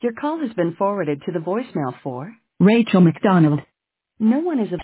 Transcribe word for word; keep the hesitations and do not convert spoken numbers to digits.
Your call has been forwarded to the voicemail for Rachel McDonald. no one is